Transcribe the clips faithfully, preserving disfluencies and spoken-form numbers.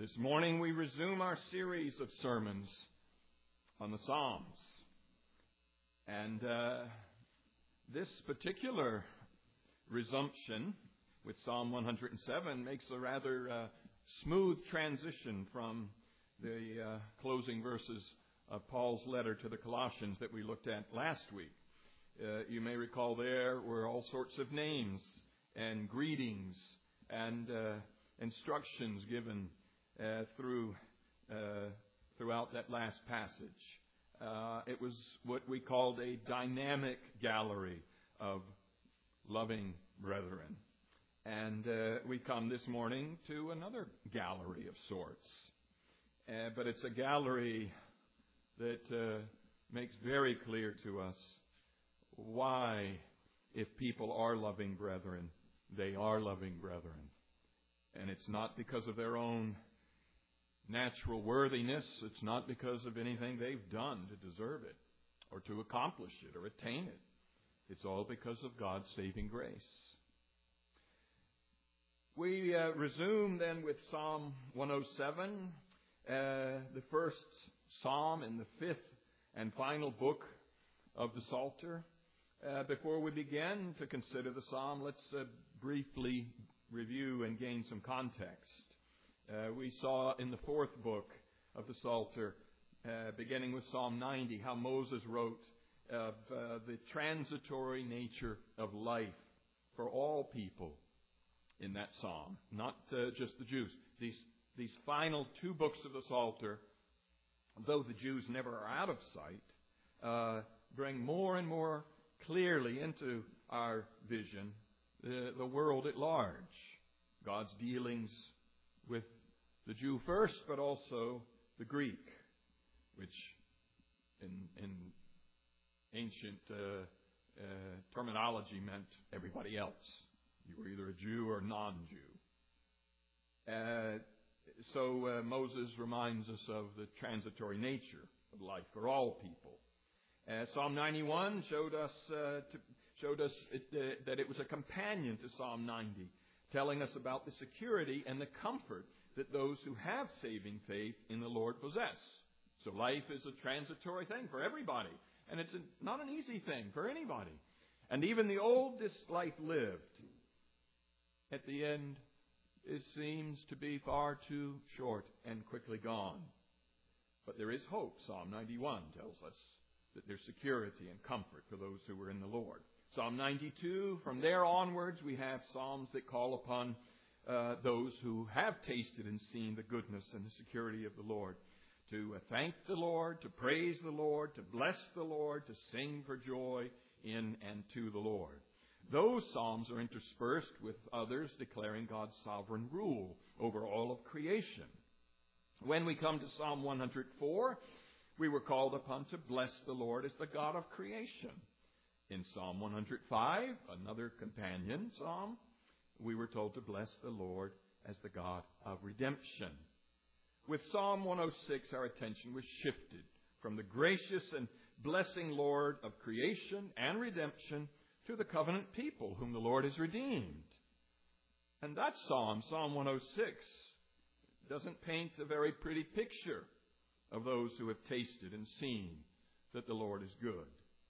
This morning we resume our series of sermons on the Psalms. And uh, this particular resumption with Psalm one hundred seven makes a rather uh, smooth transition from the uh, closing verses of Paul's letter to the Colossians that we looked at last week. Uh, you may recall there were all sorts of names and greetings and uh, instructions given Uh, through uh, throughout that last passage. Uh, it was what we called a dynamic gallery of loving brethren. And uh, we come this morning to another gallery of sorts. Uh, but it's a gallery that uh, makes very clear to us why, if people are loving brethren, they are loving brethren. And it's not because of their own natural worthiness. It's not because of anything they've done to deserve it or to accomplish it or attain it. It's all because of God's saving grace. We uh, resume then with Psalm one oh seven, uh, the first psalm in the fifth and final book of the Psalter. Uh, before we begin to consider the psalm, let's uh, briefly review and gain some context. Uh, we saw in the fourth book of the Psalter, uh, beginning with Psalm ninety, how Moses wrote of uh, the transitory nature of life for all people in that psalm, not uh, just the Jews. These, these final two books of the Psalter, though the Jews never are out of sight, uh, bring more and more clearly into our vision the, the world at large, God's dealings with the Jew first, but also the Greek, which in, in ancient uh, uh, terminology meant everybody else. You were either a Jew or non-Jew. Uh, so uh, Moses reminds us of the transitory nature of life for all people. Uh, Psalm ninety-one showed us uh, to, showed us it, uh, that it was a companion to Psalm ninety, telling us about the security and the comfort that those who have saving faith in the Lord possess. So life is a transitory thing for everybody, and it's a, not an easy thing for anybody. And even the oldest life lived, at the end, it seems to be far too short and quickly gone. But there is hope. Psalm ninety-one tells us that there's security and comfort for those who are in the Lord. Psalm ninety-two, from there onwards, we have psalms that call upon uh, those who have tasted and seen the goodness and the security of the Lord to uh, thank the Lord, to praise the Lord, to bless the Lord, to sing for joy in and to the Lord. Those psalms are interspersed with others declaring God's sovereign rule over all of creation. When we come to Psalm one hundred four, we were called upon to bless the Lord as the God of creation. In Psalm one hundred five, another companion psalm, we were told to bless the Lord as the God of redemption. With Psalm one oh six, our attention was shifted from the gracious and blessing Lord of creation and redemption to the covenant people whom the Lord has redeemed. And that psalm, Psalm one oh six, doesn't paint a very pretty picture of those who have tasted and seen that the Lord is good.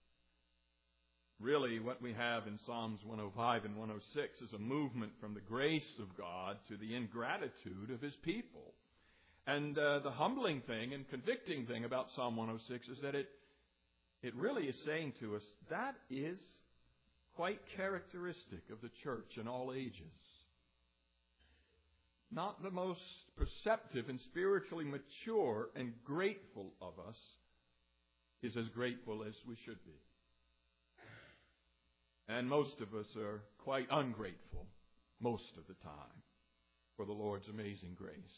Really, what we have in Psalms one oh five and one oh six is a movement from the grace of God to the ingratitude of His people. And uh, the humbling thing and convicting thing about Psalm one oh six is that it, it really is saying to us, that is quite characteristic of the church in all ages. Not the most perceptive and spiritually mature and grateful of us is as grateful as we should be. And most of us are quite ungrateful most of the time for the Lord's amazing grace.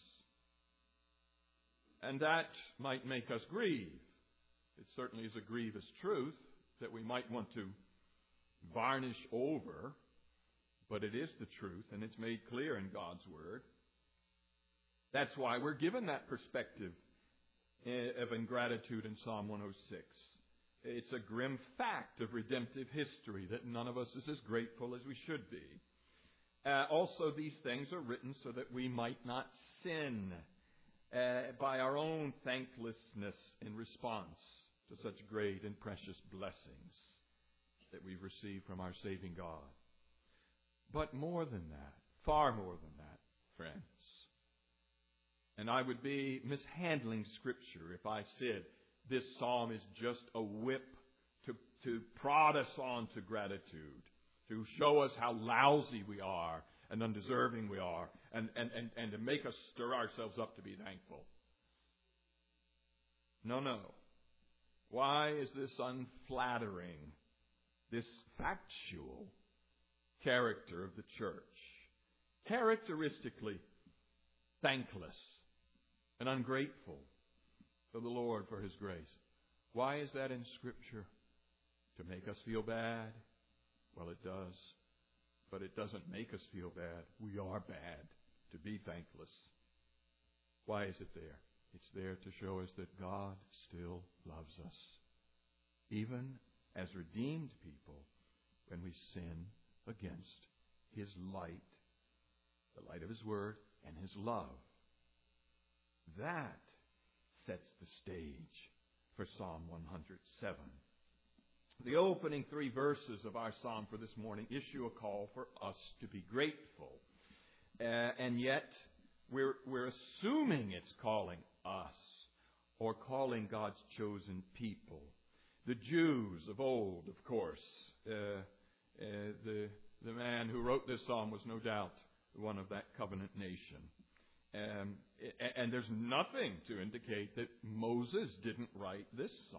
And that might make us grieve. It certainly is a grievous truth that we might want to varnish over, but it is the truth, and it's made clear in God's Word. That's why we're given that perspective of ingratitude in Psalm one oh six. It's a grim fact of redemptive history that none of us is as grateful as we should be. Uh, also, these things are written so that we might not sin uh, by our own thanklessness in response to such great and precious blessings that we've received from our saving God. But more than that, far more than that, friends, and I would be mishandling Scripture if I said this psalm is just a whip to, to prod us on to gratitude, to show us how lousy we are and undeserving we are, and, and, and, and to make us stir ourselves up to be thankful. No, no. Why is this unflattering, this factual character of the church, characteristically thankless and ungrateful to the Lord for His grace? Why is that in Scripture? To make us feel bad? Well, it does. But it doesn't make us feel bad. We are bad to be thankless. Why is it there? It's there to show us that God still loves us, even as redeemed people, when we sin against His light, the light of His Word, and His love. That sets the stage for Psalm one hundred seven. The opening three verses of our psalm for this morning issue a call for us to be grateful. Uh, and yet, we're, we're assuming it's calling us, or calling God's chosen people. The Jews of old, of course. Uh, uh, the, the man who wrote this psalm was no doubt one of that covenant nation. Um, and there's nothing to indicate that Moses didn't write this psalm.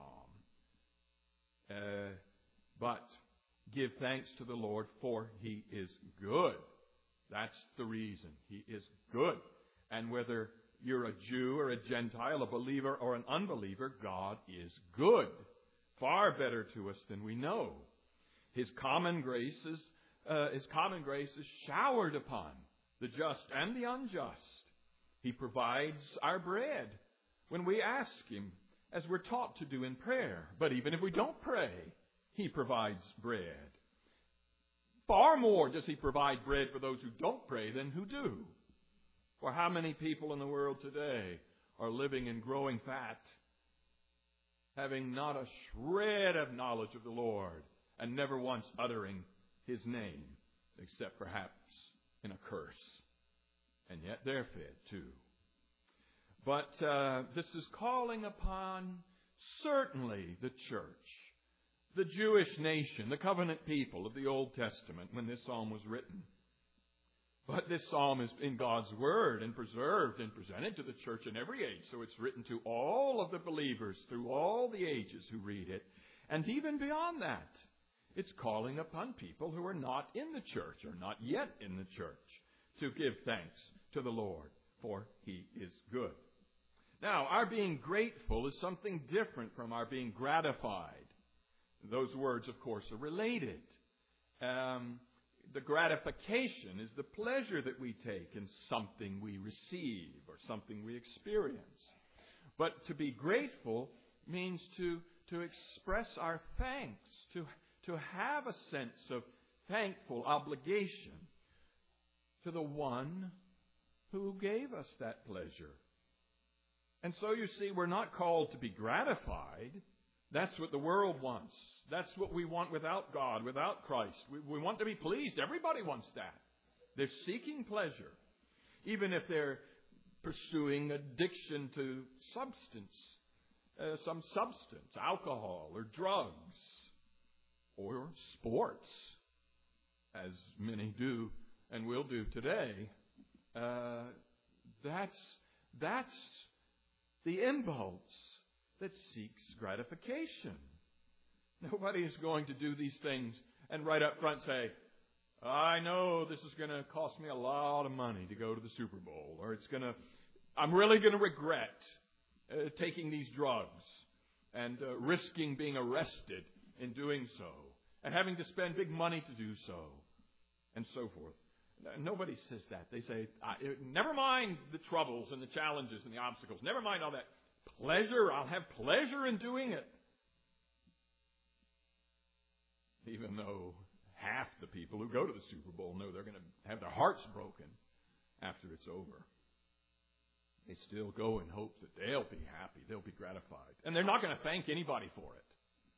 Uh, but give thanks to the Lord, for He is good. That's the reason. He is good. And whether you're a Jew or a Gentile, a believer or an unbeliever, God is good. Far better to us than we know. His common grace is, uh, His common grace is showered upon the just and the unjust. He provides our bread when we ask Him, as we're taught to do in prayer. But even if we don't pray, He provides bread. Far more does He provide bread for those who don't pray than who do. For how many people in the world today are living in growing fat, having not a shred of knowledge of the Lord, and never once uttering His name, except perhaps in a curse. And yet they're fed too. But uh, this is calling upon certainly the church, the Jewish nation, the covenant people of the Old Testament when this psalm was written. But this psalm is in God's Word and preserved and presented to the church in every age. So it's written to all of the believers through all the ages who read it. And even beyond that, it's calling upon people who are not in the church or not yet in the church to give thanks to the Lord, for He is good. Now, our being grateful is something different from our being gratified. Those words, of course, are related. Um, the gratification is the pleasure that we take in something we receive or something we experience. But to be grateful means to, to express our thanks, to, to have a sense of thankful obligation to the one who gave us that pleasure. And so you see, we're not called to be gratified. That's what the world wants. That's what we want without God, without Christ. We, we want to be pleased. Everybody wants that. They're seeking pleasure. Even if they're pursuing addiction to substance, uh, some substance, alcohol or drugs or sports, as many do and will do today. Uh, that's, that's the impulse that seeks gratification. Nobody is going to do these things and right up front say, I know this is going to cost me a lot of money to go to the Super Bowl, or it's going to, I'm really going to regret uh, taking these drugs and uh, risking being arrested in doing so, and having to spend big money to do so, and so forth. Nobody says that. They say, never mind the troubles and the challenges and the obstacles. Never mind all that. Pleasure, I'll have pleasure in doing it. Even though half the people who go to the Super Bowl know they're going to have their hearts broken after it's over. They still go in hope that they'll be happy, they'll be gratified. And they're not going to thank anybody for it.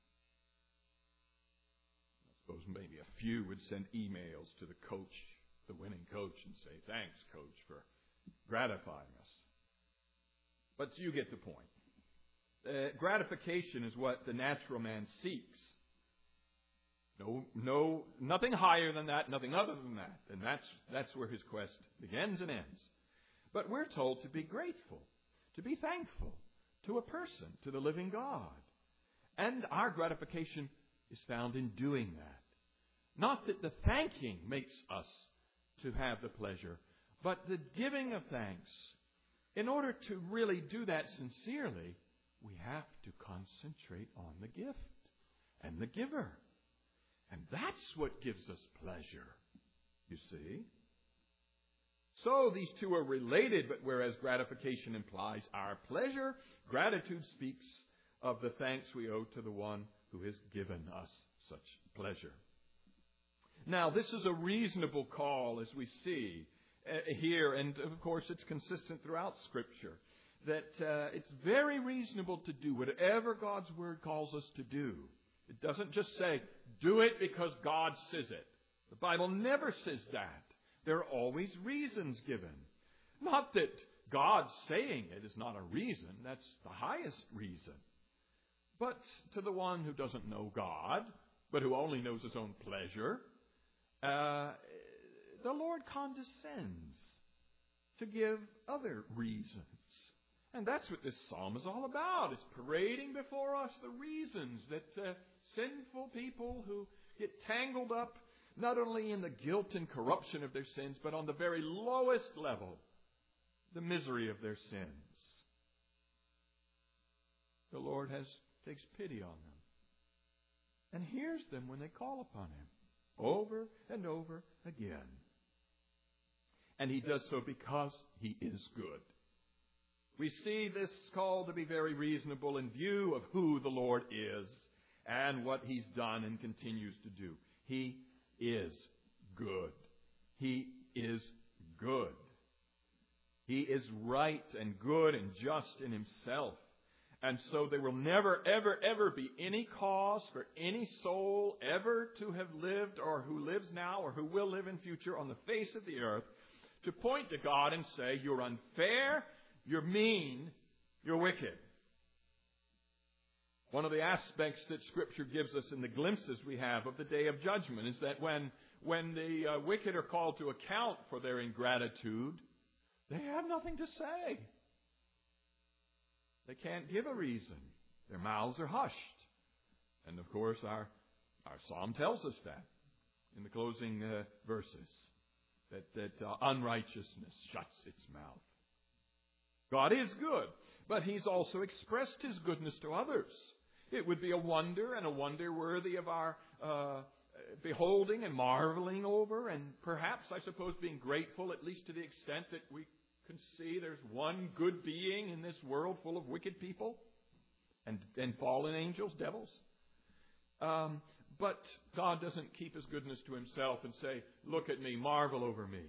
I suppose maybe a few would send emails to the coach, the winning coach, and say, "Thanks, coach, for gratifying us." But you get the point. Uh, gratification is what the natural man seeks. No, no, nothing higher than that, nothing other than that. And that's, that's where his quest begins and ends. But we're told to be grateful, to be thankful to a person, to the living God. And our gratification is found in doing that. Not that the thanking makes us to have the pleasure, but the giving of thanks. In order to really do that sincerely, we have to concentrate on the gift and the giver. And that's what gives us pleasure, you see. So these two are related, but whereas gratification implies our pleasure, gratitude speaks of the thanks we owe to the one who has given us such pleasure. Now, this is a reasonable call, as we see uh, here, and of course it's consistent throughout Scripture, that uh, it's very reasonable to do whatever God's Word calls us to do. It doesn't just say, do it because God says it. The Bible never says that. There are always reasons given. Not that God saying it is not a reason. That's the highest reason. But to the one who doesn't know God, but who only knows his own pleasure, uh, the Lord condescends to give other reasons. And that's what this psalm is all about. It's parading before us the reasons that uh, sinful people who get tangled up not only in the guilt and corruption of their sins, but on the very lowest level, the misery of their sins. The Lord has takes pity on them and hears them when they call upon Him over and over again. And He does so because He is good. We see this call to be very reasonable in view of who the Lord is and what He's done and continues to do. He is good. He is good. He is right and good and just in Himself. And so there will never, ever, ever be any cause for any soul ever to have lived or who lives now or who will live in future on the face of the earth to point to God and say, you're unfair, you're mean, you're wicked. One of the aspects that Scripture gives us in the glimpses we have of the day of judgment is that when, when the uh, wicked are called to account for their ingratitude, they have nothing to say. They can't give a reason. Their mouths are hushed. And of course, our, our psalm tells us that in the closing uh, verses, that, that uh, unrighteousness shuts its mouth. God is good, but He's also expressed His goodness to others. It would be a wonder and a wonder worthy of our uh, beholding and marveling over, and perhaps, I suppose, being grateful at least to the extent that we can see there's one good being in this world full of wicked people and, and fallen angels, devils. Um, but God doesn't keep His goodness to Himself and say, look at me, marvel over me.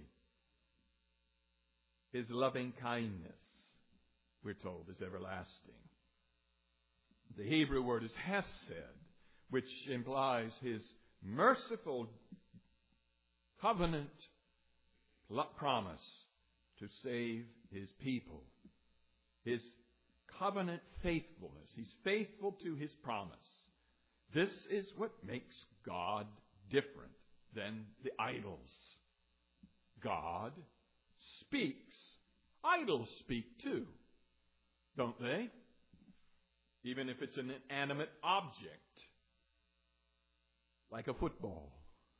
His loving kindness, we're told, is everlasting. The Hebrew word is hesed, which implies His merciful covenant promise to save His people. His covenant faithfulness. He's faithful to His promise. This is what makes God different than the idols. God speaks. Idols speak too, don't they? Even if it's an inanimate object, like a football.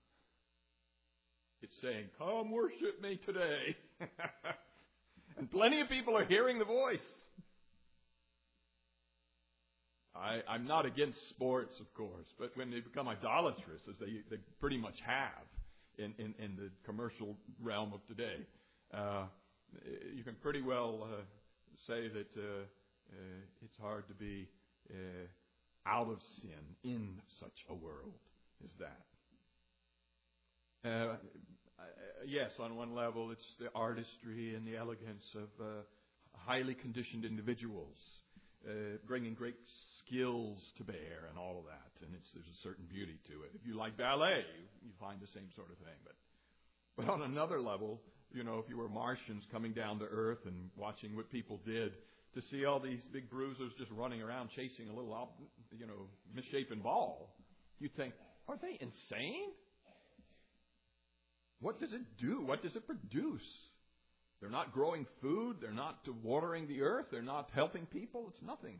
It's saying, come worship me today. And plenty of people are hearing the voice. I, I'm not against sports, of course, but when they become idolatrous, as they, they pretty much have in, in, in the commercial realm of today, uh, you can pretty well uh, say that uh, uh, it's hard to be uh, out of sin in such a world as that. Uh, yes, on one level, it's the artistry and the elegance of uh, highly conditioned individuals, uh, bringing great skills to bear and all of that. And it's, there's a certain beauty to it. If you like ballet, you, you find the same sort of thing. But, but on another level, you know, if you were Martians coming down to Earth and watching what people did, to see all these big bruisers just running around chasing a little, you know, misshapen ball, you think, are they insane? What does it do? What does it produce? They're not growing food. They're not watering the earth. They're not helping people. It's nothing.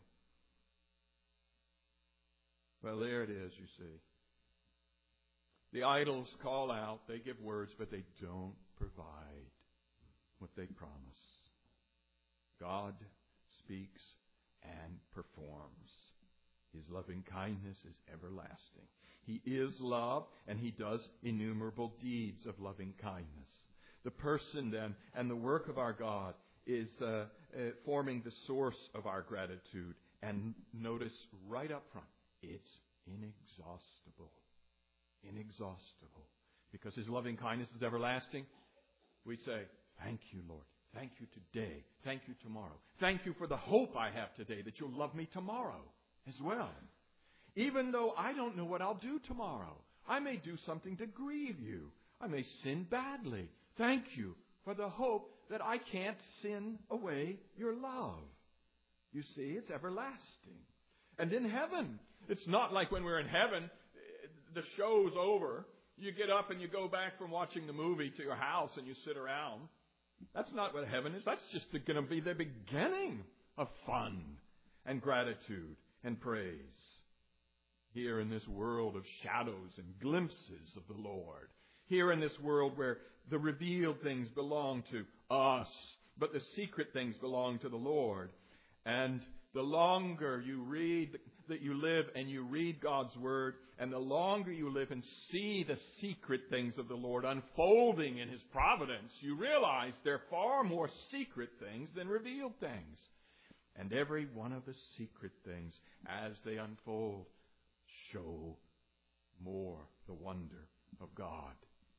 Well, there it is, you see. The idols call out. They give words, but they don't provide what they promise. God speaks and performs. His loving kindness is everlasting. He is love, and He does innumerable deeds of loving kindness. The person, then, and the work of our God is uh, uh, forming the source of our gratitude. And notice right up front, it's inexhaustible. Inexhaustible. Because His loving kindness is everlasting, we say, thank you, Lord. Thank you today. Thank you tomorrow. Thank you for the hope I have today that you'll love me tomorrow as well. Even though I don't know what I'll do tomorrow. I may do something to grieve you. I may sin badly. Thank you for the hope that I can't sin away your love. You see, it's everlasting. And in heaven, it's not like when we're in heaven, the show's over. You get up and you go back from watching the movie to your house and you sit around. That's not what heaven is. That's just going to be the beginning of fun and gratitude and praise. Here in this world of shadows and glimpses of the Lord. Here in this world where the revealed things belong to us, but the secret things belong to the Lord. And the longer you read, that you live and you read God's Word, and the longer you live and see the secret things of the Lord unfolding in His providence, you realize they're far more secret things than revealed things. And every one of the secret things, as they unfold, show more the wonder of God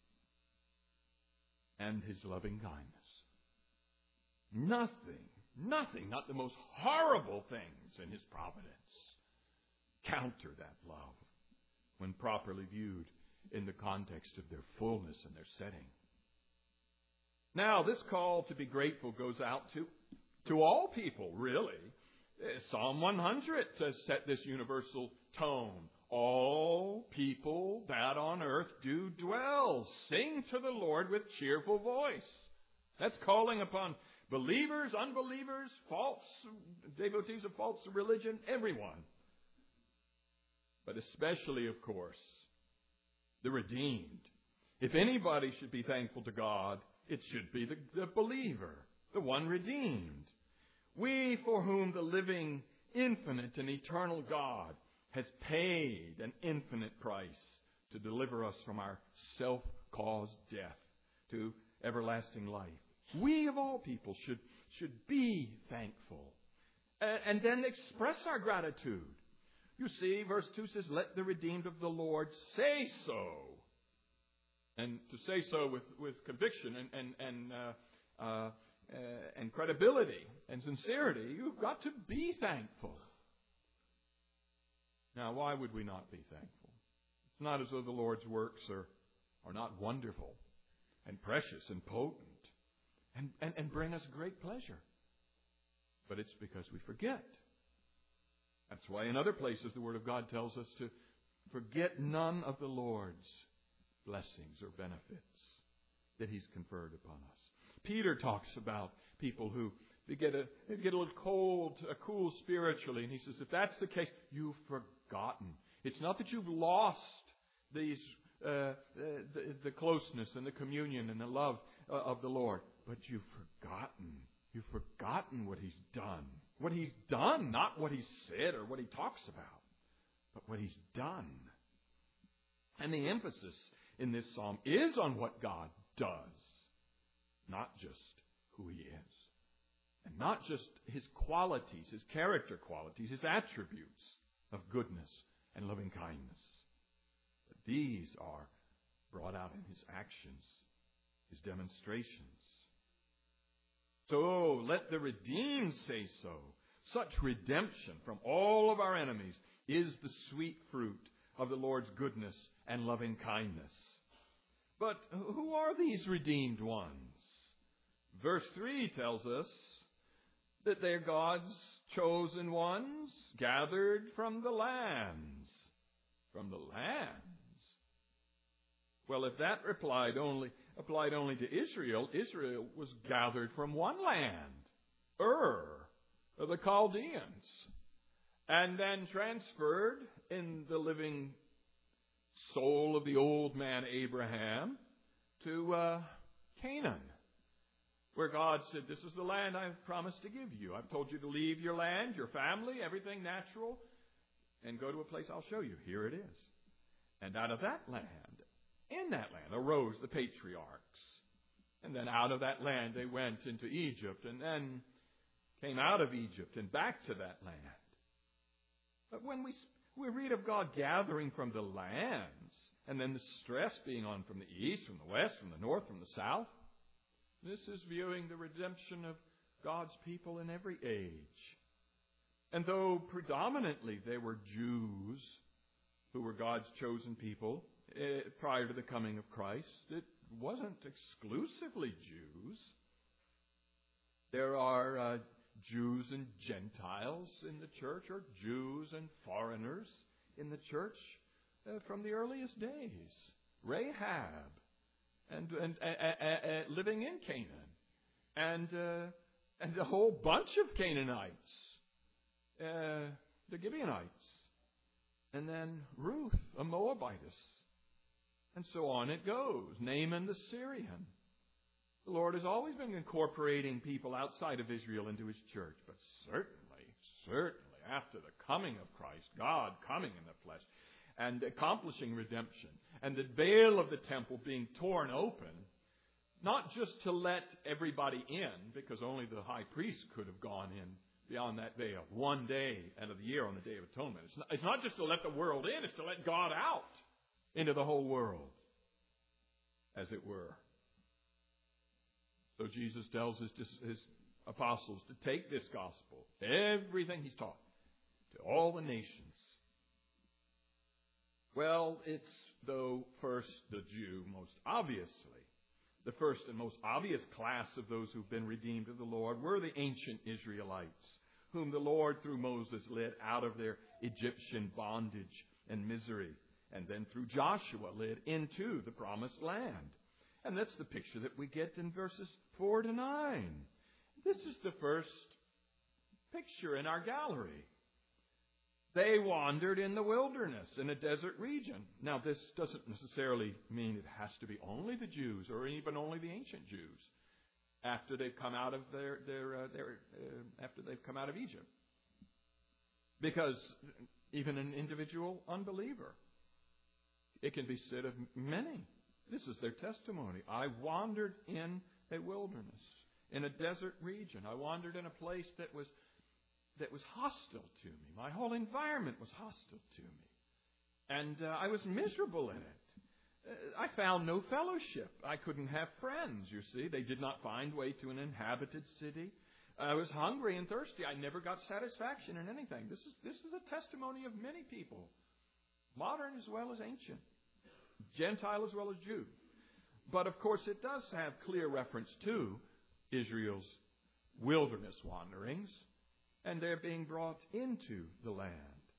and His loving kindness. Nothing, nothing, not the most horrible things in His providence, counter that love when properly viewed in the context of their fullness and their setting. Now, this call to be grateful goes out to, to all people, really. Psalm one hundred has set this universal tone. All people that on earth do dwell, sing to the Lord with cheerful voice. That's calling upon believers, unbelievers, false devotees of false religion, everyone. But especially, of course, the redeemed. If anybody should be thankful to God, it should be the, the believer, the one redeemed. We for whom the living, infinite, and eternal God has paid an infinite price to deliver us from our self-caused death to everlasting life. We of all people should, should be thankful and, and then express our gratitude. You see, verse two says, let the redeemed of the Lord say so. And to say so with, with conviction and, and, and, uh, uh, uh, and credibility and sincerity, you've got to be thankful. Now, why would we not be thankful? It's not as though the Lord's works are, are not wonderful and precious and potent and, and, and bring us great pleasure. But it's because we forget. That's why in other places the Word of God tells us to forget none of the Lord's blessings or benefits that He's conferred upon us. Peter talks about people who they get a they get a little cold, a cool spiritually, and he says, if that's the case, you've forgotten. It's not that you've lost these uh, the, the closeness and the communion and the love uh, of the Lord, but you've forgotten. You've forgotten what He's done. What He's done, not what He said or what He talks about, but what He's done. And the emphasis in this psalm is on what God does, not just who He is. And not just His qualities, His character qualities, His attributes of goodness and loving kindness. But these are brought out in His actions, His demonstrations. So let the redeemed say so. Such redemption from all of our enemies is the sweet fruit of the Lord's goodness and loving kindness. But who are these redeemed ones? Verse three tells us that they're God's chosen ones, gathered from the lands. From the lands? Well, if that applied only, applied only to Israel, Israel was gathered from one land, Ur, of the Chaldeans, and then transferred in the living soul of the old man Abraham to uh, Canaan, where God said, this is the land I've promised to give you. I've told you to leave your land, your family, everything natural, and go to a place I'll show you. Here it is. And out of that land, in that land, arose the patriarchs. And then out of that land they went into Egypt, and then came out of Egypt and back to that land. But when we we read of God gathering from the lands, and then the stress being on from the east, from the west, from the north, from the south, this is viewing the redemption of God's people in every age. And though predominantly they were Jews who were God's chosen people eh, prior to the coming of Christ, it wasn't exclusively Jews. There are uh, Jews and Gentiles in the church, or Jews and foreigners in the church uh, from the earliest days. Rahab, and, and uh, uh, uh, living in Canaan, and uh, and a whole bunch of Canaanites, uh, the Gibeonites, and then Ruth, a Moabitess, and so on it goes. Naaman the Syrian. The Lord has always been incorporating people outside of Israel into His church, but certainly, certainly after the coming of Christ, God coming in the flesh and accomplishing redemption, and the veil of the temple being torn open, not just to let everybody in, because only the high priest could have gone in beyond that veil one day out of the year on the Day of Atonement. It's not, it's not just to let the world in, it's to let God out into the whole world, as it were. So Jesus tells his, his apostles to take this gospel, everything He's taught, to all the nations. Well, it's, though, first the Jew, most obviously. The first and most obvious class of those who've been redeemed of the Lord were the ancient Israelites, whom the Lord, through Moses, led out of their Egyptian bondage and misery, and then through Joshua led into the promised land. And that's the picture that we get in verses four to nine. This is the first picture in our gallery. They wandered in the wilderness, in a desert region. Now, this doesn't necessarily mean it has to be only the Jews, or even only the ancient Jews, after they've come out of their, their, uh, their uh, after they've come out of Egypt. Because even an individual unbeliever, it can be said of many. This is their testimony. I wandered in a wilderness, in a desert region. I wandered in a place that was that was hostile to me. My whole environment was hostile to me. And uh, I was miserable in it. Uh, I found no fellowship. I couldn't have friends, you see. They did not find way to an inhabited city. I was hungry and thirsty. I never got satisfaction in anything. This is, this is a testimony of many people, modern as well as ancient, Gentile as well as Jew. But, of course, it does have clear reference to Israel's wilderness wanderings, and they're being brought into the land.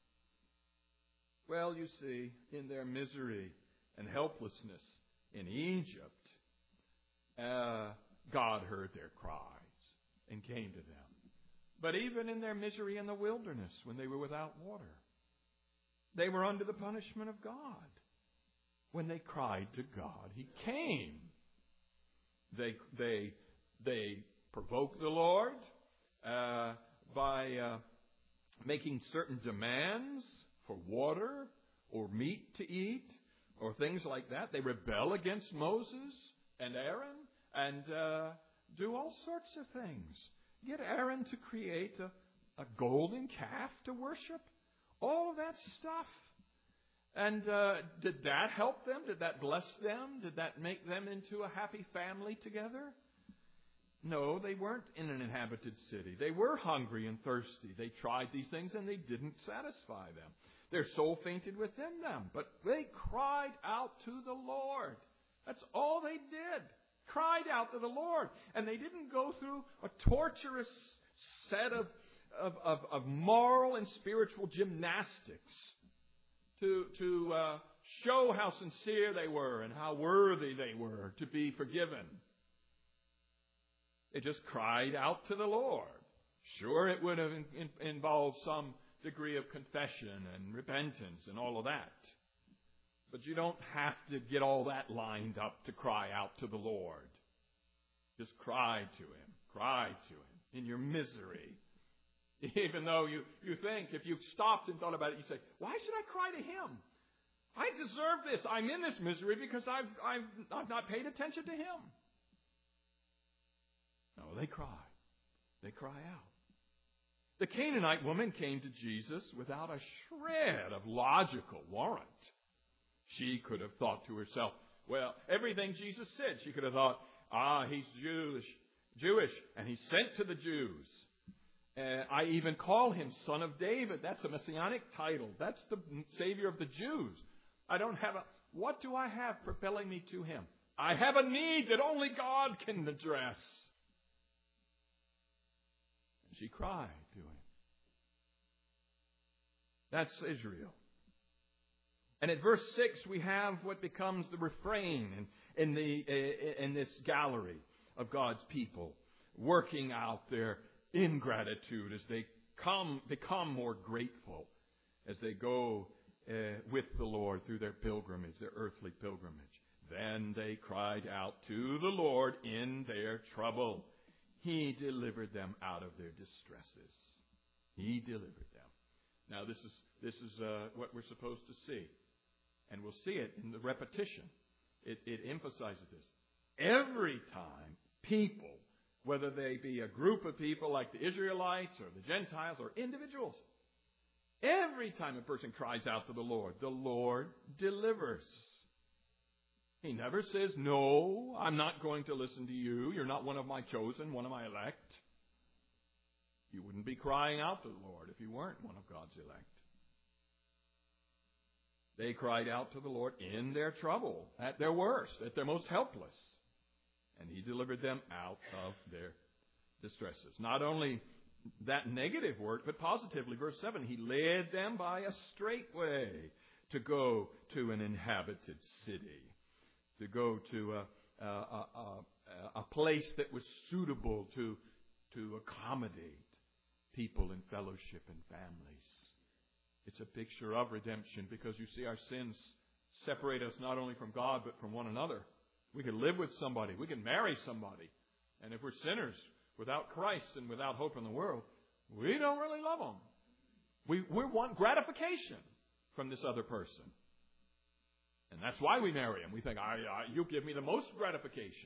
Well, you see, in their misery and helplessness in Egypt, uh, God heard their cries and came to them. But even in their misery in the wilderness, when they were without water, they were under the punishment of God. When they cried to God, He came. They they they provoked the Lord uh, by uh, making certain demands for water or meat to eat or things like that. They rebel against Moses and Aaron and uh, do all sorts of things. Get Aaron to create a, a golden calf to worship. All of that stuff. And uh, did that help them? Did that bless them? Did that make them into a happy family together? No, they weren't in an inhabited city. They were hungry and thirsty. They tried these things and they didn't satisfy them. Their soul fainted within them, but they cried out to the Lord. That's all they did. Cried out to the Lord. And they didn't go through a torturous set of, of, of, of moral and spiritual gymnastics to, to uh, show how sincere they were and how worthy they were to be forgiven. They just cried out to the Lord. Sure, it would have in, in, involved some degree of confession and repentance and all of that. But you don't have to get all that lined up to cry out to the Lord. Just cry to Him. Cry to Him in your misery. Even though you, you think, if you stopped and thought about it, you say, why should I cry to Him? I deserve this. I'm in this misery because I've, I've, I've not paid attention to Him. No, they cry. They cry out. The Canaanite woman came to Jesus without a shred of logical warrant. She could have thought to herself, well, everything Jesus said, she could have thought, ah, he's Jewish, Jewish, and he's sent to the Jews. Uh, I even call him Son of David. That's a messianic title. That's the Savior of the Jews. I don't have a, what do I have propelling me to him? I have a need that only God can address. And she cried to him. That's Israel. And at verse six, we have what becomes the refrain in, in, the, in this gallery of God's people, working out their ingratitude as they come, become more grateful as they go uh, with the Lord through their pilgrimage, their earthly pilgrimage. Then they cried out to the Lord in their trouble. He delivered them out of their distresses. He delivered them. Now this is this is uh, what we're supposed to see. And we'll see it in the repetition. It, it emphasizes this. Every time people, whether they be a group of people like the Israelites or the Gentiles or individuals, every time a person cries out to the Lord, the Lord delivers. He never says, no, I'm not going to listen to you. You're not one of my chosen, one of my elect. You wouldn't be crying out to the Lord if you weren't one of God's elect. They cried out to the Lord in their trouble, at their worst, at their most helpless. And He delivered them out of their distresses. Not only that negative word, but positively, verse seven, He led them by a straight way to go to an inhabited city, to go to a, a, a, a, a place that was suitable to, to accommodate people in fellowship and families. It's a picture of redemption because you see our sins separate us not only from God but from one another. We can live with somebody. We can marry somebody. And if we're sinners without Christ and without hope in the world, we don't really love them. We, we want gratification from this other person. And that's why we marry them. We think, I, I, you give me the most gratification.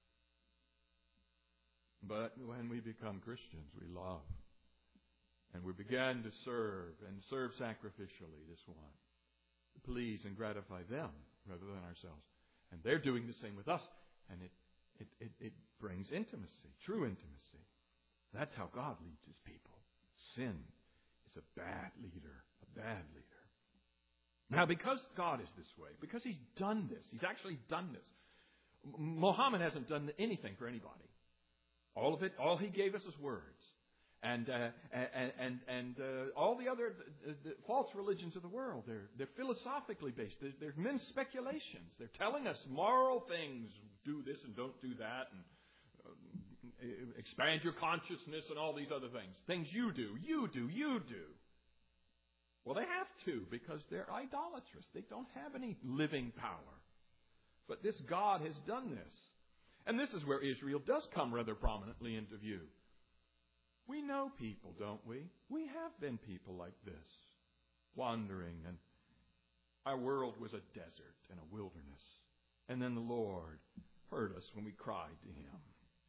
But when we become Christians, we love. And we began to serve and serve sacrificially this one. To please and gratify them rather than ourselves. And they're doing the same with us. And it, it, it, it brings intimacy, true intimacy. That's how God leads His people. Sin is a bad leader, a bad leader. Now, because God is this way, because He's done this, He's actually done this. Muhammad hasn't done anything for anybody. All of it, all he gave us is words. And uh, and and, and uh, all the other the, the false religions of the world, they're they're philosophically based. They're, they're men's speculations. They're telling us moral things: do this and don't do that, and uh, expand your consciousness, and all these other things. Things you do, you do, you do. Well, they have to because they're idolatrous. They don't have any living power. But this God has done this, and this is where Israel does come rather prominently into view. We know people, don't we? We have been people like this, wandering, and our world was a desert and a wilderness. And then the Lord heard us when we cried to Him.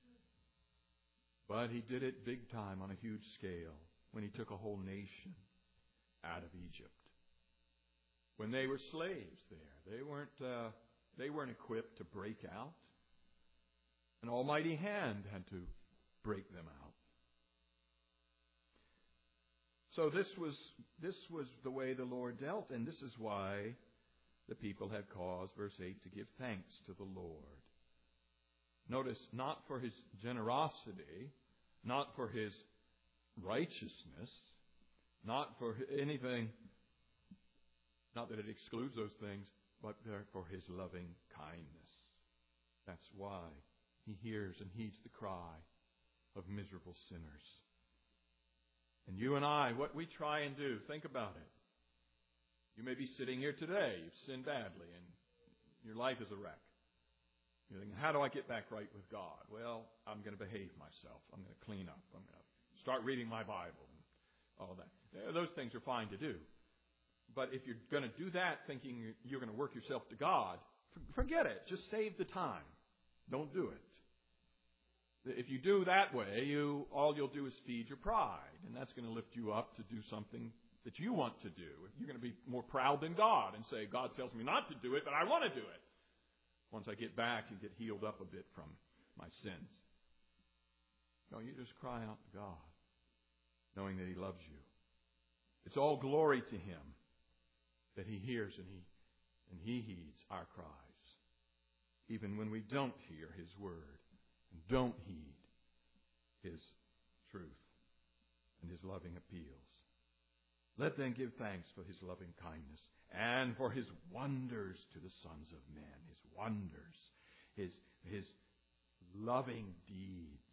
But He did it big time on a huge scale when He took a whole nation out of Egypt. When they were slaves there, they weren't, uh, they weren't equipped to break out. An almighty hand had to break them out. So this was this was the way the Lord dealt, and this is why the people had cause, verse eight, to give thanks to the Lord. Notice, not for His generosity, not for His righteousness, not for anything, not that it excludes those things, but for His loving kindness. That's why He hears and heeds the cry of miserable sinners. And you and I, what we try and do, think about it. You may be sitting here today, you've sinned badly, and your life is a wreck. You're thinking, how do I get back right with God? Well, I'm going to behave myself. I'm going to clean up. I'm going to start reading my Bible and all that. Those things are fine to do. But if you're going to do that thinking you're going to work yourself to God, forget it. Just save the time. Don't do it. If you do that way, you all you'll do is feed your pride, and that's going to lift you up to do something that you want to do. You're going to be more proud than God and say, God tells me not to do it, but I want to do it. Once I get back and get healed up a bit from my sins. No, you just cry out to God, knowing that He loves you. It's all glory to Him that He hears and He and He heeds our cries, even when we don't hear His word and don't heed His truth and His loving appeals. Let them give thanks for His loving kindness and for His wonders to the sons of men. His wonders, His, His loving deeds,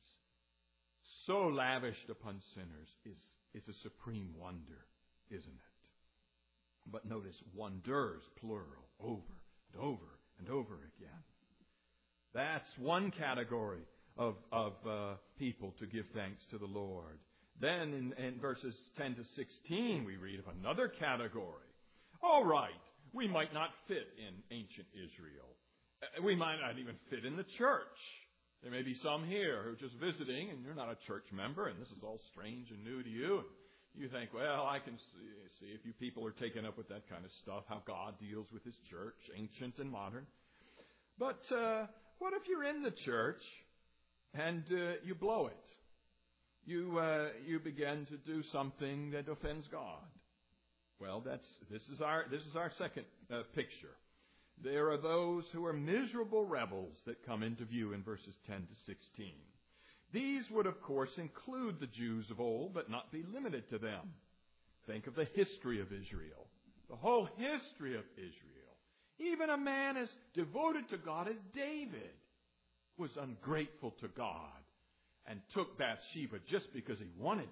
so lavished upon sinners, is, is a supreme wonder, isn't it? But notice, wonders, plural, over and over and over again. That's one category of, of uh, people to give thanks to the Lord. Then in, in verses ten to sixteen, we read of another category. All right, we might not fit in ancient Israel. We might not even fit in the church. There may be some here who are just visiting, and you're not a church member, and this is all strange and new to you. And you think, well, I can see, see if you people are taken up with that kind of stuff, how God deals with His church, ancient and modern. But uh, what if you're in the church and uh, you blow it? You uh, you begin to do something that offends God. Well, that's this is our this is our second uh, picture. There are those who are miserable rebels that come into view in verses ten to sixteen. These would, of course, include the Jews of old, but not be limited to them. Think of the history of Israel, the whole history of Israel. Even a man as devoted to God as David was ungrateful to God and took Bathsheba just because he wanted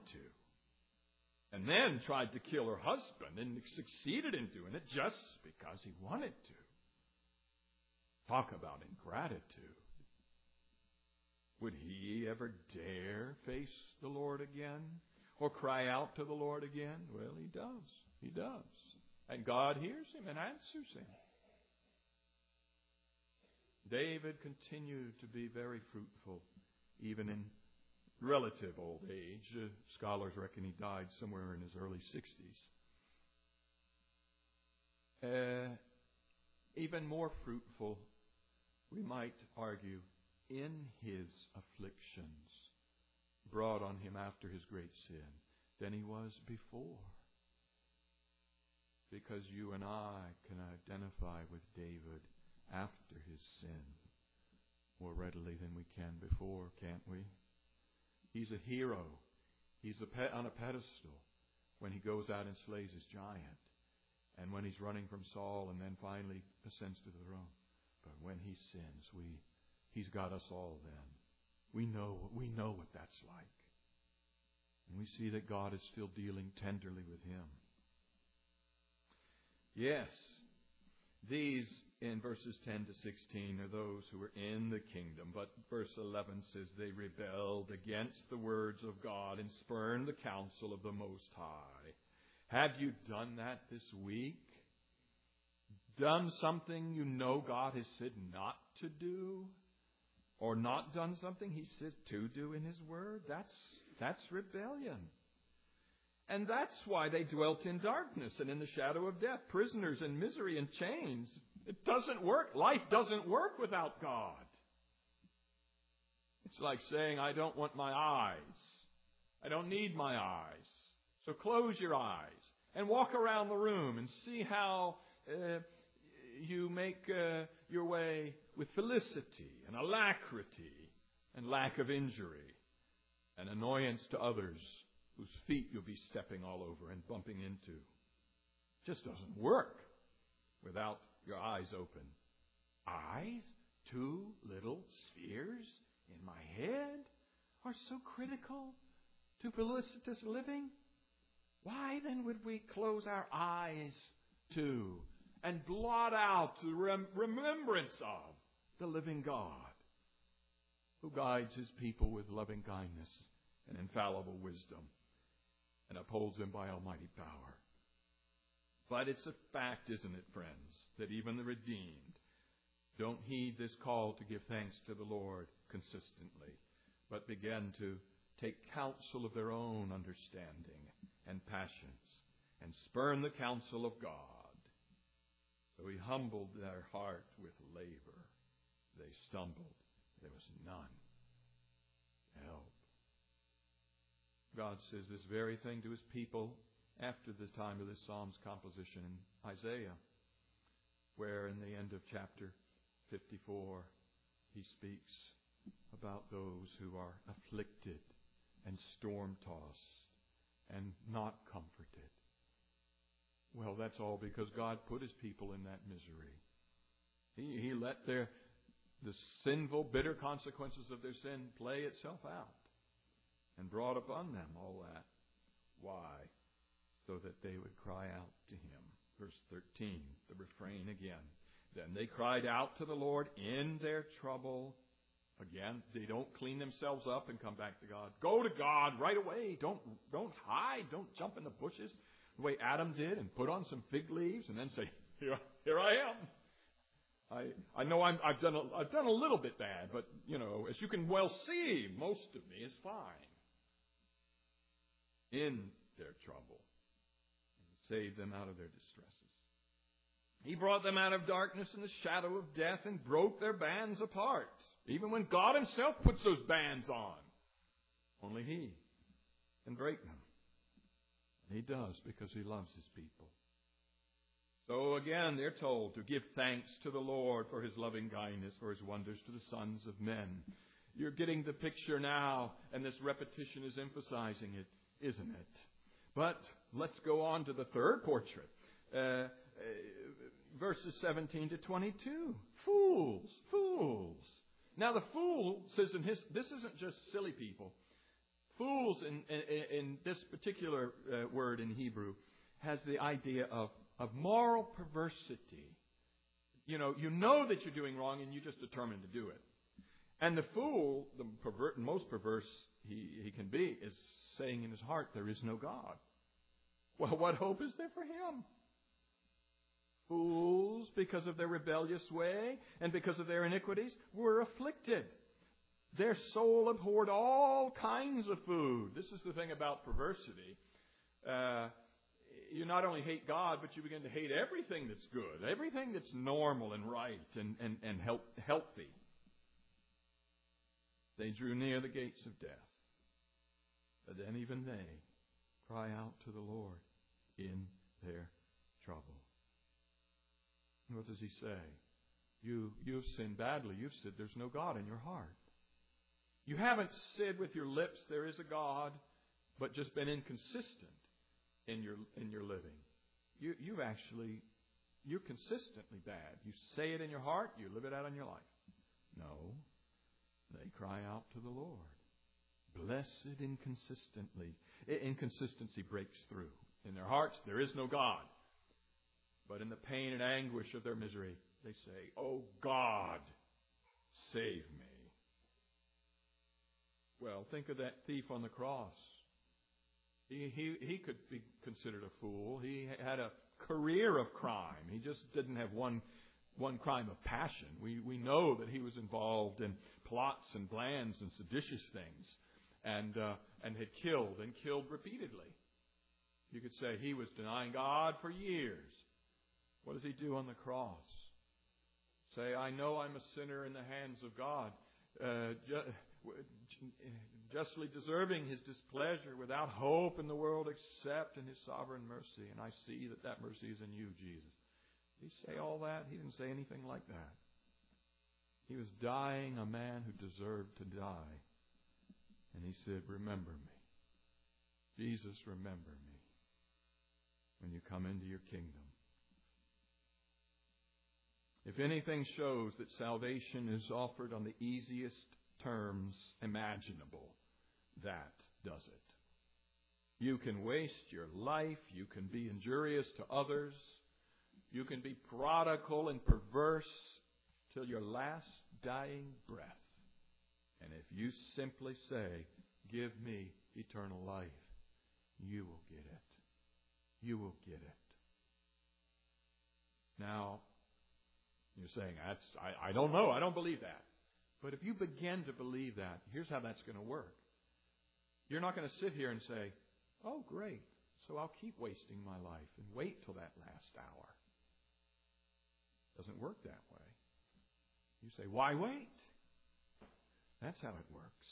to. And then tried to kill her husband and succeeded in doing it just because he wanted to. Talk about ingratitude. Would he ever dare face the Lord again? Or cry out to the Lord again? Well, he does. He does. And God hears him and answers him. David continued to be very fruitful, even in relative old age. Uh, scholars reckon he died somewhere in his early sixties. Uh, even more fruitful, we might argue, in his afflictions brought on him after his great sin than he was before. Because you and I can identify with David after his sin more readily than we can before, can't we? He's a hero. He's a pe- on a pedestal when he goes out and slays his giant, and when he's running from Saul and then finally ascends to the throne. But when he sins, we he's got us all then. We know we know what that's like. And we see that God is still dealing tenderly with him. Yes, these in verses ten to sixteen are those who are in the kingdom. But verse eleven says they rebelled against the words of God and spurned the counsel of the Most High. Have you done that this week? Done something you know God has said not to do? Or not done something He said to do in His Word? That's, that's rebellion. And that's why they dwelt in darkness and in the shadow of death, prisoners in misery and chains. It doesn't work. Life doesn't work without God. It's like saying, I don't want my eyes. I don't need my eyes. So close your eyes and walk around the room and see how uh, you make uh, your way with felicity and alacrity and lack of injury and annoyance to others whose feet you'll be stepping all over and bumping into. It just doesn't work without your eyes open. Eyes, two little spheres in my head, are so critical to felicitous living? Why then would we close our eyes to and blot out the rem- remembrance of the living God who guides His people with loving kindness and infallible wisdom and upholds them by almighty power? But it's a fact, isn't it, friends, that even the redeemed don't heed this call to give thanks to the Lord consistently, but begin to take counsel of their own understanding and passions and spurn the counsel of God. So He humbled their heart with labor. They stumbled. There was none to help. God says this very thing to His people after the time of this Psalm's composition in Isaiah, where in the end of chapter fifty-four, He speaks about those who are afflicted and storm-tossed and not comforted. Well, that's all because God put His people in that misery. He, he let their the sinful, bitter consequences of their sin play itself out and brought upon them all that. Why? So that they would cry out to Him. Verse thirteen, the refrain again. Then they cried out to the Lord in their trouble. Again, they don't clean themselves up and come back to God. Go to God right away. Don't, don't hide. Don't jump in the bushes the way Adam did and put on some fig leaves and then say, here, here I am. I, I know I'm, I've done a, I've done a little bit bad, but, you know, as you can well see, most of me is fine. In their trouble. And saved them out of their distresses. He brought them out of darkness and the shadow of death and broke their bands apart. Even when God Himself puts those bands on. Only He can break them. And He does because He loves His people. So again, they're told to give thanks to the Lord for His loving kindness, for His wonders to the sons of men. You're getting the picture now, and this repetition is emphasizing it, isn't it? But let's go on to the third portrait. Uh, uh, verses seventeen to twenty-two. Fools, fools. Now the fool says in his, this isn't just silly people. Fools in, in, in this particular uh, word in Hebrew has the idea of, of moral perversity. You know, you know that you're doing wrong and you're just determined to do it. And the fool, the pervert, most perverse he, he can be, is saying in his heart, there is no God. Well, what hope is there for him? Fools, because of their rebellious way and because of their iniquities, were afflicted. Their soul abhorred all kinds of food. This is the thing about perversity. Uh, you not only hate God, but you begin to hate everything that's good, everything that's normal and right and, and, and help, healthy. They drew near the gates of death. But then even they cry out to the Lord in their trouble. What does He say? You, you've sinned badly. You've said there's no God in your heart. You haven't said with your lips there is a God, but just been inconsistent in your in your living. You, you've actually, you're consistently bad. You say it in your heart, you live it out in your life. No, they cry out to the Lord. Blessed inconsistently. Inconsistency breaks through. In their hearts, there is no God. But in the pain and anguish of their misery, they say, "Oh God, save me." Well, think of that thief on the cross. He, he, he could be considered a fool. He had a career of crime. He just didn't have one, one crime of passion. We, we know that he was involved in plots and plans and seditious things and, uh, and had killed and killed repeatedly. You could say he was denying God for years. What does he do on the cross? Say, I know I'm a sinner in the hands of God. uh, ju- justly deserving His displeasure, without hope in the world except in His sovereign mercy. And I see that that mercy is in you, Jesus. Did He say all that? He didn't say anything like that. He was dying a man who deserved to die. And He said, remember me. Jesus, remember me when you come into your kingdom. If anything shows that salvation is offered on the easiest terms imaginable, that does it. You can waste your life. You can be injurious to others. You can be prodigal and perverse till your last dying breath. And if you simply say, give me eternal life, you will get it. You will get it. Now, you're saying, That's, I, I don't know, I don't believe that. But if you begin to believe that, here's how that's going to work. You're not going to sit here and say, oh, great, so I'll keep wasting my life and wait till that last hour. It doesn't work that way. You say, why wait? That's how it works.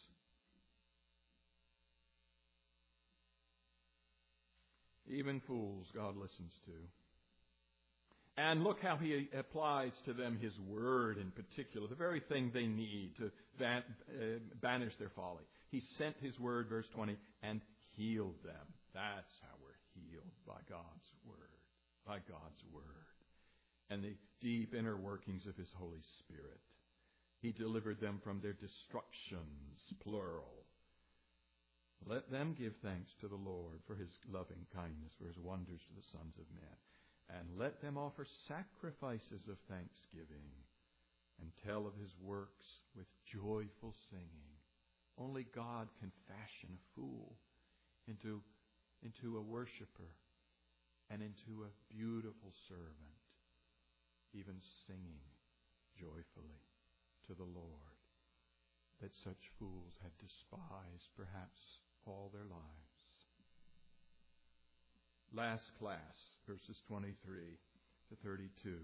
Even fools God listens to. And look how He applies to them His Word in particular, the very thing they need to ban- uh, banish their folly. He sent His Word, verse twenty, and healed them. That's how we're healed, by God's Word. By God's Word. And the deep inner workings of His Holy Spirit. He delivered them from their destructions, plural. Let them give thanks to the Lord for His loving kindness, for His wonders to the sons of men. And let them offer sacrifices of thanksgiving and tell of His works with joyful singing. Only God can fashion a fool into, into a worshiper and into a beautiful servant, even singing joyfully to the Lord, that such fools had despised perhaps all their lives. Last class, verses twenty-three to thirty-two.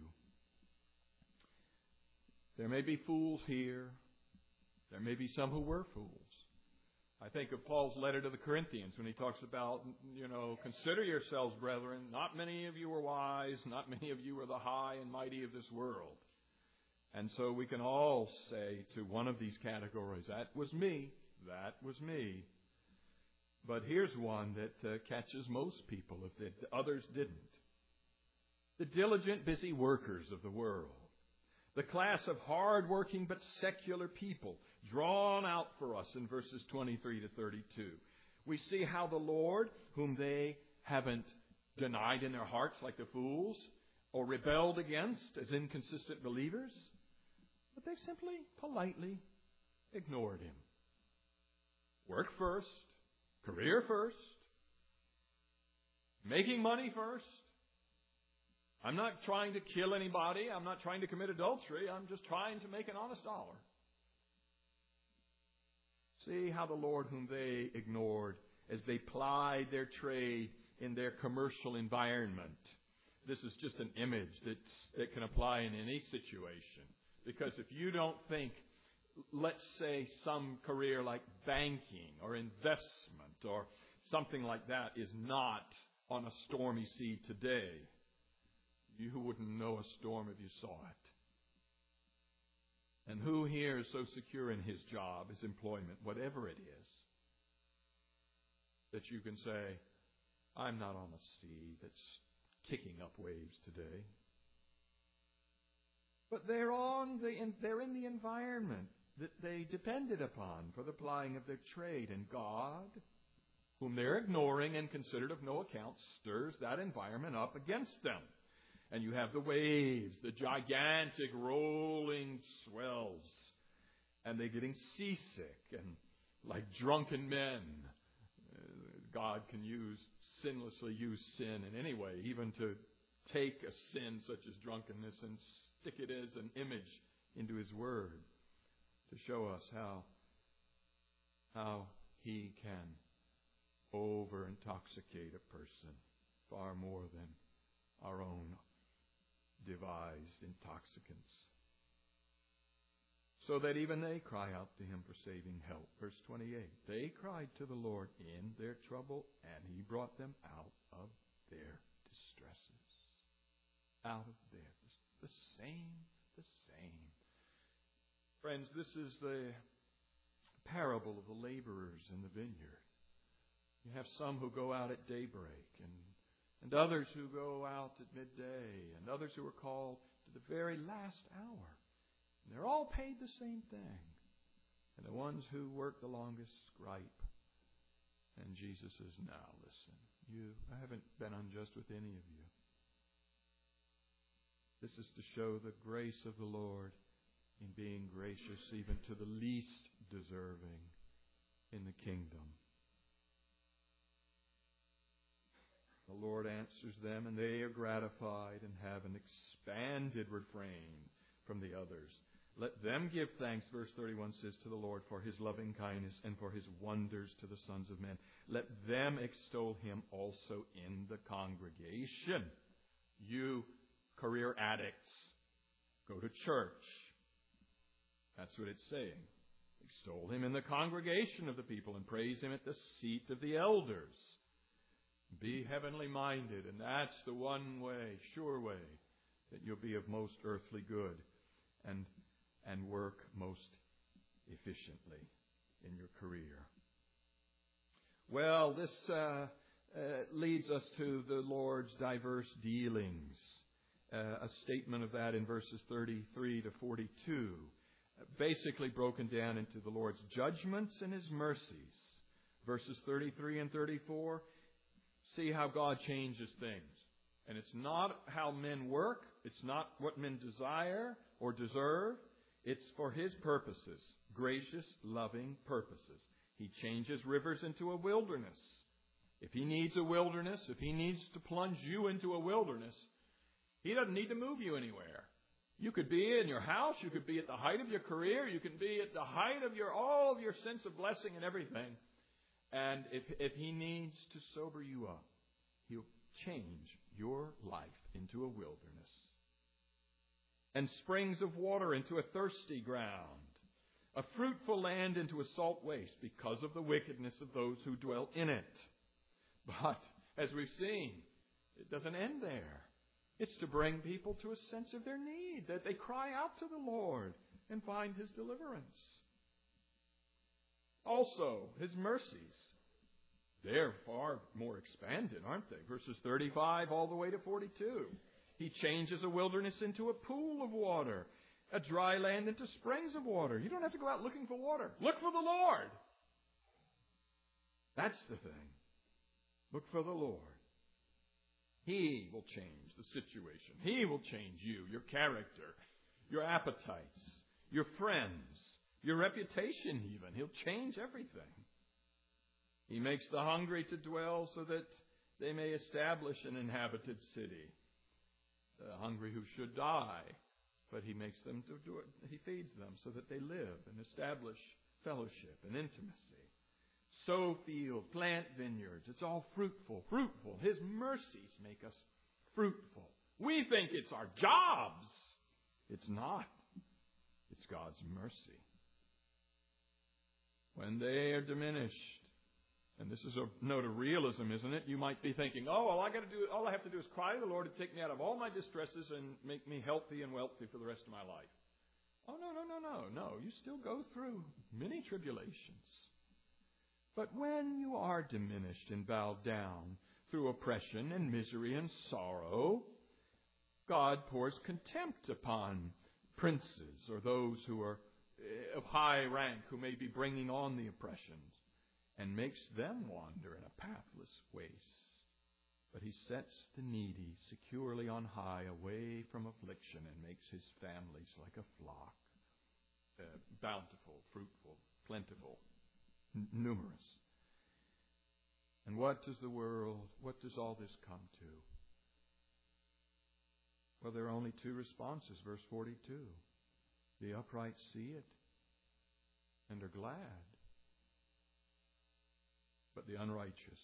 There may be fools here. There may be some who were fools. I think of Paul's letter to the Corinthians when he talks about, you know, consider yourselves, brethren, not many of you are wise, not many of you are the high and mighty of this world. And so we can all say to one of these categories, that was me, that was me. But here's one that uh, catches most people if the others didn't. The diligent, busy workers of the world. The class of hard-working but secular people drawn out for us in verses twenty-three to thirty-two. We see how the Lord, whom they haven't denied in their hearts like the fools, or rebelled against as inconsistent believers, but they've simply, politely ignored Him. Work first. Career first. Making money first. I'm not trying to kill anybody. I'm not trying to commit adultery. I'm just trying to make an honest dollar. See how the Lord whom they ignored as they plied their trade in their commercial environment. This is just an image that's, that can apply in any situation. Because if you don't think, let's say, some career like banking or investment or something like that is not on a stormy sea today, you wouldn't know a storm if you saw it. And who here is so secure in his job, his employment, whatever it is, that you can say, I'm not on a sea that's kicking up waves today. But they're on the they're in the environment that they depended upon for the plying of their trade. And God, whom they're ignoring and considered of no account, stirs that environment up against them. And you have the waves, the gigantic rolling swells, and they're getting seasick and like drunken men. God can use, sinlessly use sin in any way, even to take a sin such as drunkenness and stick it as an image into His Word to show us how, how He can over-intoxicate a person far more than our own devised intoxicants. so that even they cry out to him for saving help. Verse twenty-eight, they cried to the Lord in their trouble, and he brought them out of their distresses. Out of their, the same, the same. Friends, this is the parable of the laborers in the vineyard. You have some who go out at daybreak, and, and others who go out at midday, and others who are called to the very last hour. And they're all paid the same thing. And the ones who work the longest gripe. And Jesus says, now listen, you, I haven't been unjust with any of you. This is to show the grace of the Lord in being gracious even to the least deserving in the kingdom. The Lord answers them, and they are gratified and have an expanded refrain from the others. Let them give thanks, verse thirty-one says, to the Lord for his loving kindness and for his wonders to the sons of men. Let them extol him also in the congregation. You career addicts, go to church. That's what it's saying. Extol him in the congregation of the people and praise him at the seat of the elders. Be heavenly minded, and that's the one way, sure way, that you'll be of most earthly good and and work most efficiently in your career. Well, this uh, uh, leads us to the Lord's diverse dealings. Uh, a statement of that in verses thirty-three to forty-two. Uh, basically broken down into the Lord's judgments and his mercies. Verses thirty-three and thirty-four, see how God changes things. And it's not how men work. It's not what men desire or deserve. It's for his purposes, gracious, loving purposes. He changes rivers into a wilderness. If he needs a wilderness, if he needs to plunge you into a wilderness, he doesn't need to move you anywhere. You could be in your house. You could be at the height of your career. You can be at the height of your all of your sense of blessing and everything. And if, if he needs to sober you up, he'll change your life into a wilderness. And springs of water into a thirsty ground. A fruitful land into a salt waste because of the wickedness of those who dwell in it. But, as we've seen, it doesn't end there. It's to bring people to a sense of their need, that they cry out to the Lord and find his deliverance. Also, his mercies. They're far more expanded, aren't they? Verses thirty-five all the way to forty-two. He changes a wilderness into a pool of water, a dry land into springs of water. You don't have to go out looking for water. Look for the Lord. That's the thing. Look for the Lord. He will change the situation. He will change you, your character, your appetites, your friends, your reputation even. He'll change everything. He makes the hungry to dwell so that they may establish an inhabited city. The hungry who should die, but he makes them to do it. He feeds them so that they live and establish fellowship and intimacy. Sow field, plant vineyards. It's all fruitful, fruitful. His mercies make us fruitful. We think it's our jobs. It's not. It's God's mercy. When they are diminished, and this is a note of realism, isn't it? You might be thinking, oh, all I got to do, all I have to do is cry to the Lord to take me out of all my distresses and make me healthy and wealthy for the rest of my life. Oh, no, no, no, no, no. You still go through many tribulations. But when you are diminished and bowed down through oppression and misery and sorrow, God pours contempt upon princes or those who are of high rank who may be bringing on the oppressions, and makes them wander in a pathless waste. But he sets the needy securely on high, away from affliction, and makes his families like a flock, uh, bountiful, fruitful, plentiful, n- numerous. And what does the world, what does all this come to? Well, there are only two responses. Verse forty-two. The upright see it and are glad. But the unrighteous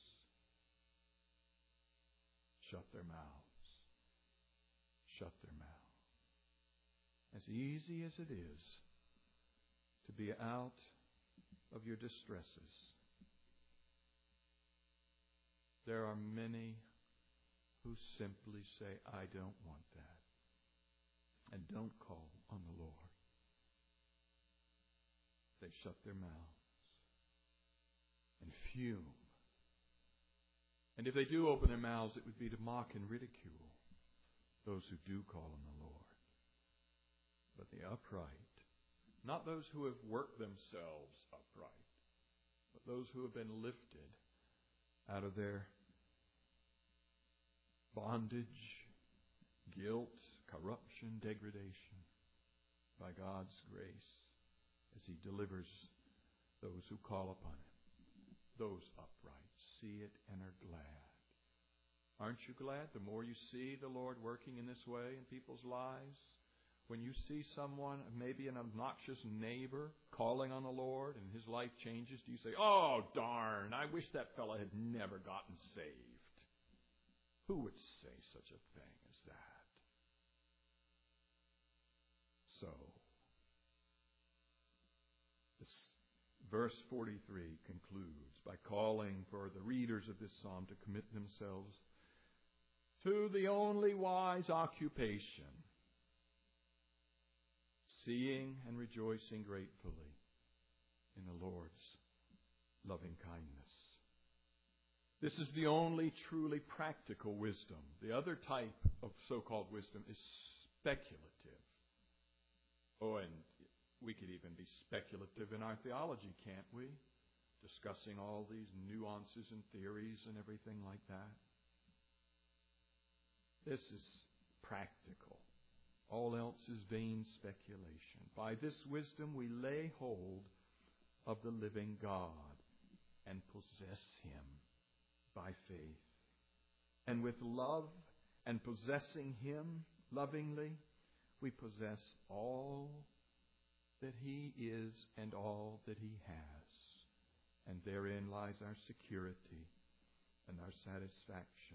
shut their mouths. Shut their mouths. As easy as it is be out of your distresses. There are many who simply say, I don't want that, and don't call on the Lord. They shut their mouths and fume. And if they do open their mouths, it would be to mock and ridicule those who do call on the Lord. But the upright, not those who have worked themselves upright, but those who have been lifted out of their bondage, guilt, corruption, degradation by God's grace as He delivers those who call upon Him. Those upright see it and are glad. Aren't you glad the more you see the Lord working in this way in people's lives? When you see someone, maybe an obnoxious neighbor, calling on the Lord and his life changes, do you say, oh, darn, I wish that fellow had never gotten saved? Who would say such a thing as that? So, this verse forty-three concludes by calling for the readers of this psalm to commit themselves to the only wise occupation, seeing and rejoicing gratefully in the Lord's loving kindness. This is the only truly practical wisdom. The other type of so-called wisdom is speculative. Oh, and we could even be speculative in our theology, can't we? Discussing all these nuances and theories and everything like that. This is practical. All else is vain speculation. By this wisdom we lay hold of the living God and possess Him by faith. And with love and possessing Him lovingly, we possess all that He is and all that He has. And therein lies our security and our satisfaction.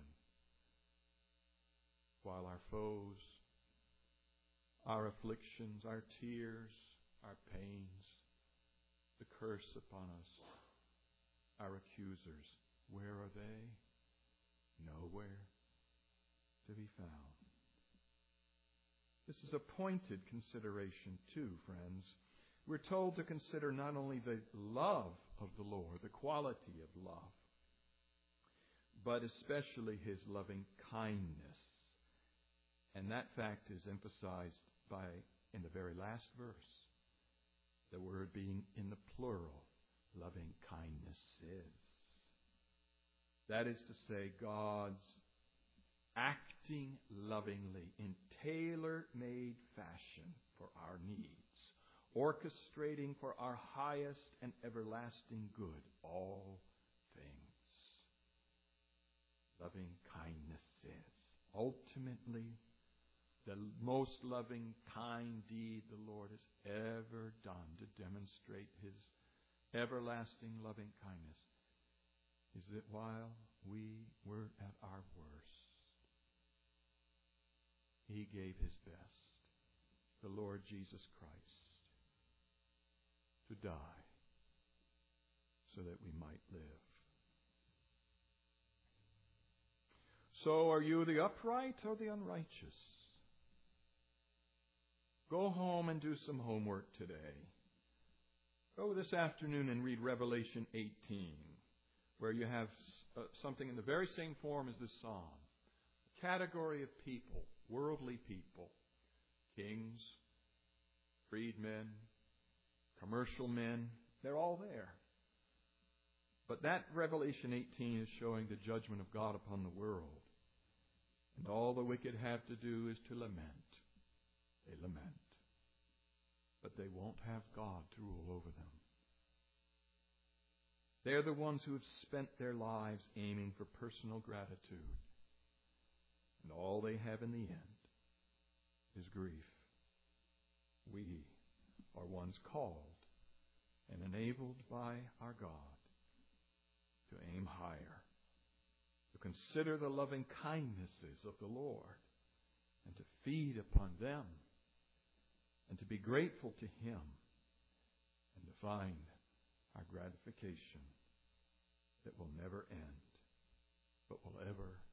While our foes, our afflictions, our tears, our pains, the curse upon us, our accusers, where are they? Nowhere to be found. This is a pointed consideration too, friends. We're told to consider not only the love of the Lord, the quality of love, but especially His loving kindness. And that fact is emphasized by, in the very last verse, the word being in the plural, loving kindnesses. That is to say, God's acting lovingly in tailor-made fashion for our needs, orchestrating for our highest and everlasting good all things. Loving kindnesses. Ultimately, the most loving, kind deed the Lord has ever done to demonstrate His everlasting loving kindness is that while we were at our worst, He gave His best, the Lord Jesus Christ, to die so that we might live. So are you the upright or the unrighteous? Go home and do some homework today. Go this afternoon and read Revelation eighteen, where you have uh, something in the very same form as this psalm. A category of people, worldly people, kings, freedmen, commercial men, they're all there. But that Revelation eighteen is showing the judgment of God upon the world. And all the wicked have to do is to lament. They lament. But they won't have God to rule over them. They're the ones who have spent their lives aiming for personal gratitude. And all they have in the end is grief. We are ones called and enabled by our God to aim higher, to consider the loving kindnesses of the Lord and to feed upon them and to be grateful to Him and find our gratification that will never end, but will ever